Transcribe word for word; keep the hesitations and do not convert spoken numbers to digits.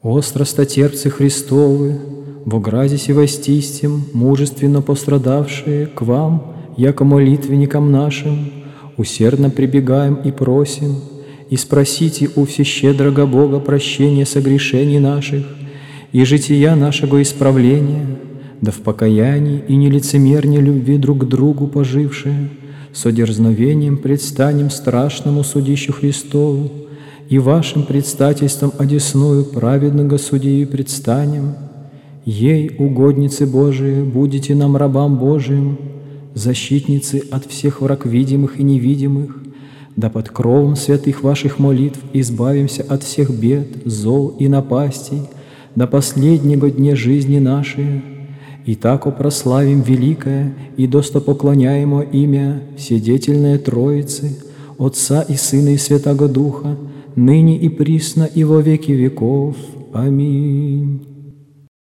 О страстотерпцы Христовы, во граде севастистем, мужественно пострадавшие, к вам, яко молитвенникам нашим, усердно прибегаем и просим, и спросите у всещедрого Бога прощения согрешений наших и жития нашего исправления, да в покаянии и нелицемерне любви друг к другу пожившие, со дерзновением предстанем страшному судищу Христову, и вашим предстательством одесную праведного судьи предстанем. Ей, угодницы Божии, будете нам, рабам Божиим, защитницы от всех враг видимых и невидимых, да под кровом святых ваших молитв избавимся от всех бед, зол и напастей до последнего дня жизни нашей, и тако прославим великое и достопоклоняемо имя Вседетельной Троицы, Отца и Сына и Святаго Духа, ныне и присно и во веки веков. Аминь.